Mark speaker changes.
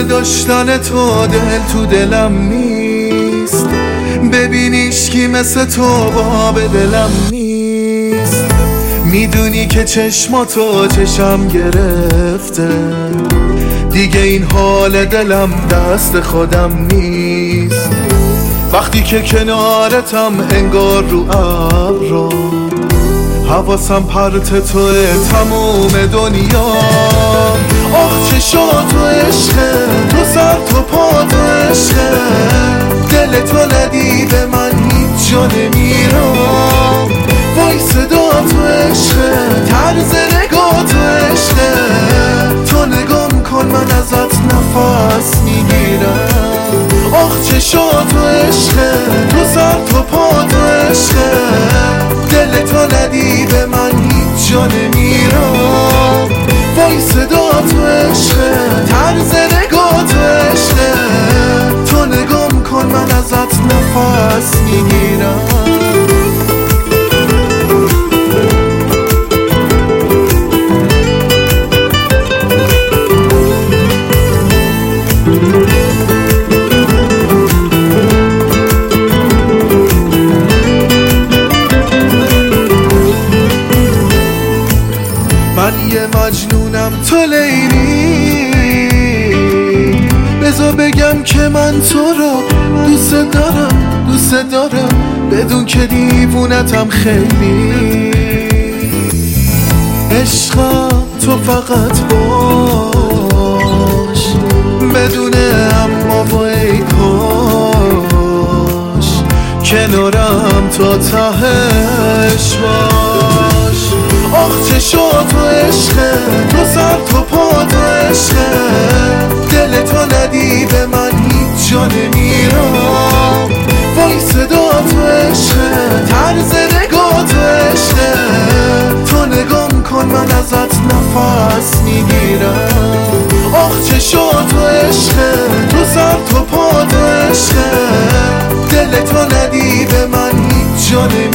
Speaker 1: داشتن تو دل تو دلم نیست، ببینیش کی مثل تو باب دلم نیست. میدونی که چشماتو چشم گرفته، دیگه این حال دلم دست خودم نیست. وقتی که کنارتم انگار رو ابرا، حواسم پرت توه تموم دنیا. آخ چشات و عشقه، تو سر تو پا تو عشقه، دل تو ندی به من هیچ جا نمیرم. وای صدا تو عشقه، طرز نگاه تو عشقه، تو نگام کن من ازت نفس میگیرم. آخ چشات و عشقه، تو سر تو پا تو عشقه، دل تو ندی به من هیچ جا نمیرم. وای صدا تو عشقه، طرز نگاه تو عشقه، تو نگام کن من ازت نفس میگیرم. من یه مجنونم تو لیلی، بذار بگم که من تو رو دوست دارم دوست دارم، بدون که دیوونتم خیلی. عشقم تو فقط باش، بدونه اما و ای کاش کنارم تا تهش باش. آخ چشات و عشقه، تو سر تو پا تو عشقه، دل تو ندی به من هیچ جا نمیرم. وای صدا تو عشقه، طرز نگاه تو عشقه، تو نگام کن من ازت نفس میگیرم. آخ چشات و عشقه، تو سر تو پا تو عشقه، دل تو ندی به من هیچ جا نمیرم.